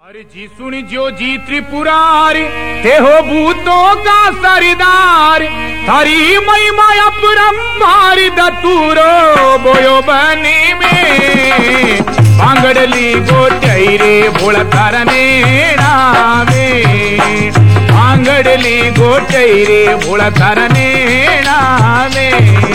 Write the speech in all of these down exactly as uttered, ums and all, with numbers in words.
अरे जी सुनी जो जी त्रिपुरारी ते हो भूतों का सरदार, थारी महिमा अपरंपार दतूरो बोयो बनी में बांगड़ली गोचई रे भोला तारने नामे, बांगड़ली गोचई रे भोला तारने नामे।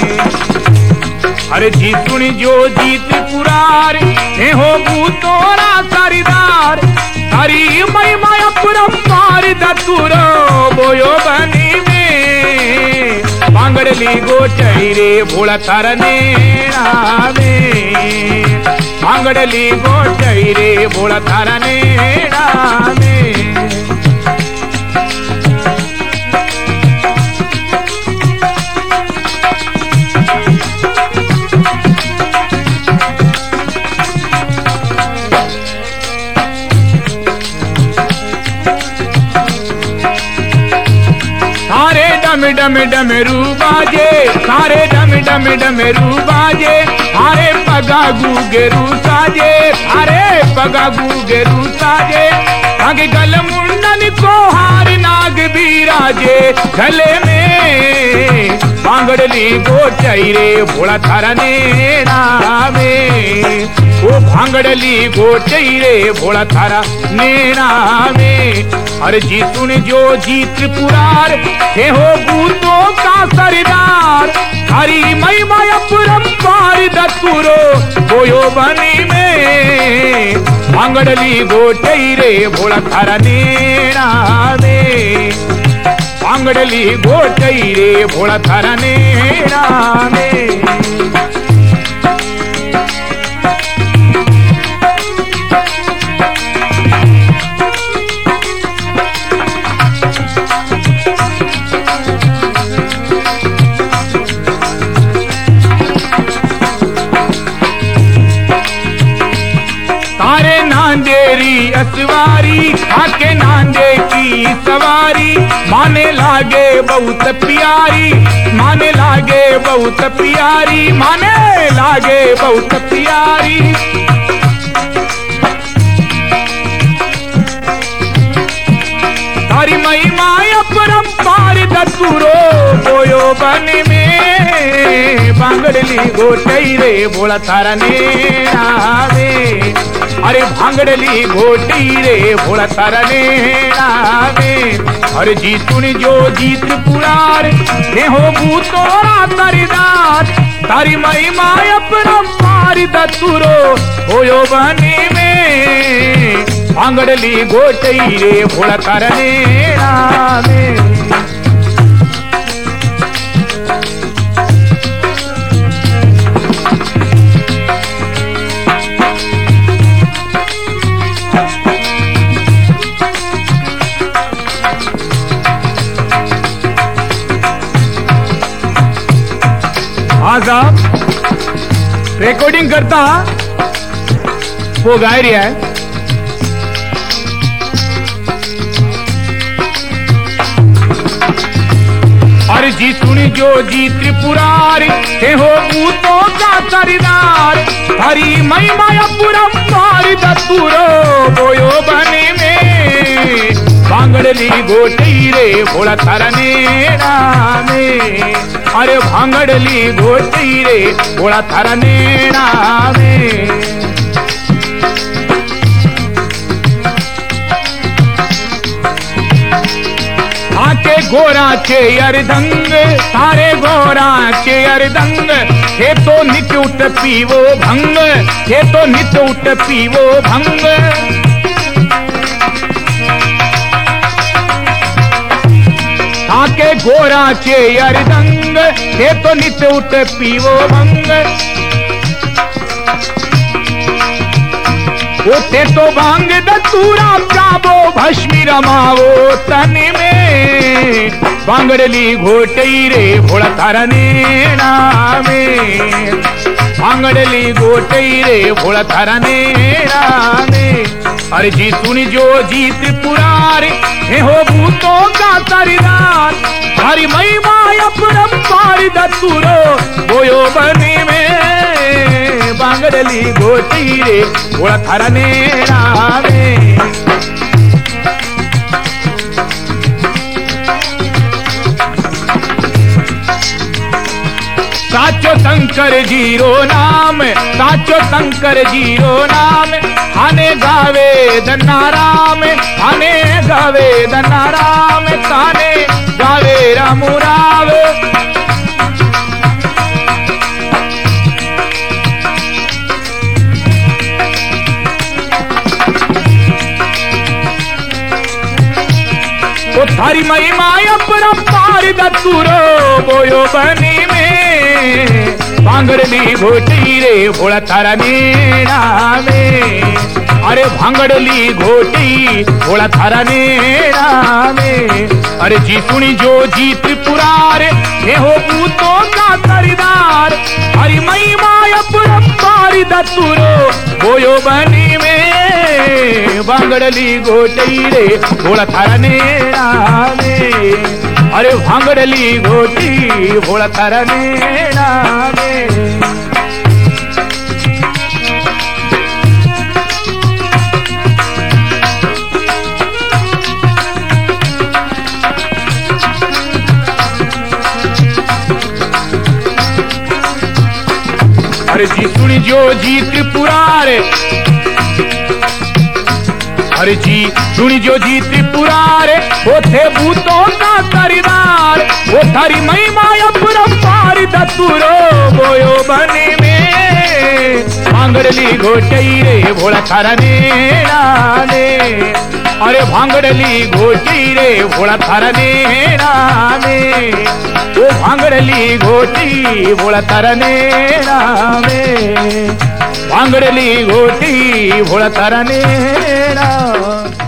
अरे जी सुनी जो जी त्रिपुरारी ते हो भूतों का सरदार, हरी महिमा अपरंपार दतूरो बोयो बनी में बांगड़ली गोचई रे भोला तारने नामे, बांगड़ली गोचई रे भोला तारने नामे। डम डम डमरू बाजे, सारे डम डम डमरू बाजे, अरे पगा गुगेरू साजे, अरे पगा गुगेरू साजे। आगे गल मुंडन को हार नाग बिराजे, गले में बांगड़ली गोचई रे भोला तारने नामे, ओ भांगड़ली गोचई रे भोला तारा नामे। अरे जी सुन जो जी त्रिपुरार हे हो भूतों का सरदार, हरी महिमा अपरंपार दतूरो बोयो बनी में बांगड़ली गोचई रे भोला तारने नामे, बांगड़ली गोचई रे भोला तारने नामे। नांदेरी असवारी आके नांदे की सवारी, माने लागे बहुत प्यारी, माने लागे बहुत प्यारी, माने लागे बहुत प्यारी। तारी महिमा अपरंपार दतूरो बोयो बन में बांगड़ली गोचई रे भोला तारने नामे, अरे भांगड़ली गोचई रे भोला तारने नामे। अरे जी सुन जो जी त्रिपुरार हे हो भूतों सरदार, तारी महिमा अपरंपार दतूरो बोयो बनी में भांगड़ली गोचई रे भोला तारने नामे। हाँ साहब, रिकॉर्डिंग करता वो गाय रहा है। अरे जी सुनी जो जी त्रिपुरारी हे हो भूतों का सरदार, हरी महिमा अपरंपार दतूरो बोयो बनी में बांगड़ली गोचई रे भोला तारने नामे, अरे भांगड़ली गोचई रे भोला तारने नामे। आके गोरा चे अरदंग, सारे गोरा चे अरदंग, हे तो नित उठ पीवो भंग, हे तो नित उठ पीवो भंग। आके गोरा चे अरदंग, हे तो नित उठ पीवो भंग। ओते तो भांग दतूरा प्याबो भस्मी रमावो तन में बांगड़ली गोचई रे भोला तारने नामे, बांगड़ली गोचई रे भोला तारने नामे। अरे जी सुनी जो जी त्रिपुरारी हे हो भूतों का सरदार, हरी महिमा अपरंपार दतूरो बोयो बनी में बांगड़ली गोचई रे भोला तारने नामे। शंकर जीरो नाम, साचो शंकर जीरो नाम। थाने गावे दन्ना राम, थाने गावे दन्ना राम, थाने गावे रामू राव। ओ थारी महिमा अपरंपार दतुरो बोयो बनी में। भांगड़ली घोटी रे भोला थारा नेड़ा में, अरे भांगड़ली घोटी भोला थारा नेड़ा में। अरे जी सुनी जो जी त्रिपुरार, हे हो भूतों का सरदार। हरि महिमा अपरंपार दतुरो बोयो बनी में। भांगड़ली घोटी रे भोला थारा नेड़ा में, अरे भांगड़ली घोटी भोला थारा नेड़ा में। अरे जी सुनी जो जी त्रिपुरार, अरे जी सुनी जो जी त्रिपुरार, वो थे भूतों का सरदार। वो थारी महिमा अपरंपार दतुरो बोयो बनी में। भांगड़ली घोटी रे भोला थारा नेड़ा में, अरे भांगड़ली घोटी रे भोला थारा नेड़ा में। वो भांगड़ली घोटी भोला थारा नेड़ा में। भांगड़ली घोटी भोला थारा नेड़ा।